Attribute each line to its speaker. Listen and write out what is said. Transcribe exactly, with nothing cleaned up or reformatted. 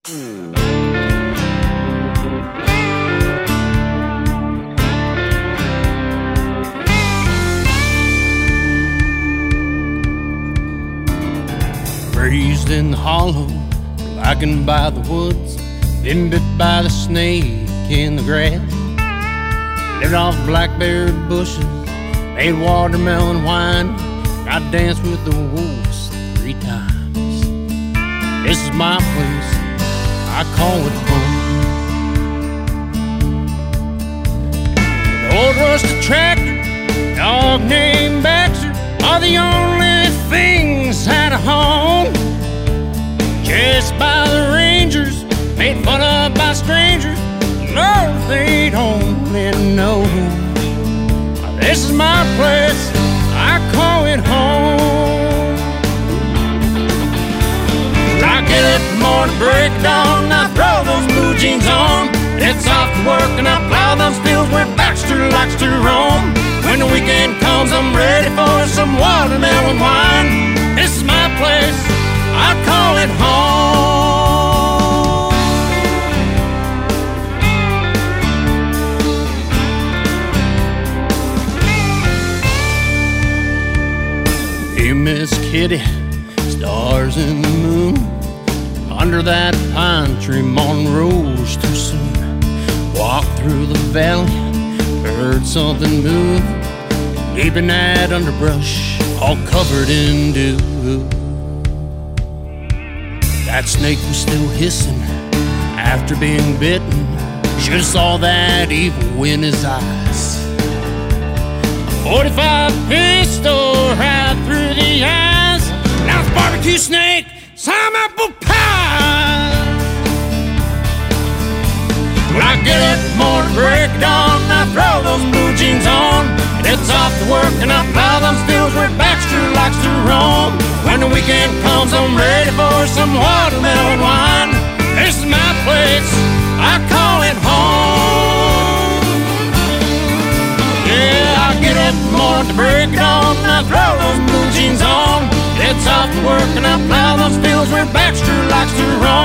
Speaker 1: Raised in the hollow, blackened by the woods, been bit by the snake in the grass. Lived off blackberry bushes, made watermelon wine. I danced with the wolves three times. This is my place, I call it home. The old rusted tractor, dog named Baxter are the only things at a home. Chased by the rangers, made fun of by strangers. No, they'd only know. This is my place, I call it home. I get up in the morning, break of dawn, I throw those blue jeans on. It's off to work and I plow those fields where Baxter likes to roam. When the weekend comes, I'm ready for some watermelon wine. This is my place, I call it home. Hey, Miss Kitty, stars in the moon. Under that pine tree, morning rose too soon. Walked through the valley, heard something move. Deep in that underbrush, all covered in dew. That snake was still hissing after being bitten. Should've saw that evil in his eyes. forty-five pistol right through the eyes. Now it's barbecue snake, some apple pie. When I get up in the morning, break of dawn, I throw those blue jeans on. It's off to work and I plow them fields where Baxter likes to roam. When the weekend comes, I'm ready for some watermelon wine. This is my place, I call it home. Yeah, I get up in the morning to break it on, and I throw those blue jeans on. It's off to work and I plow those fields where Baxter likes to roam.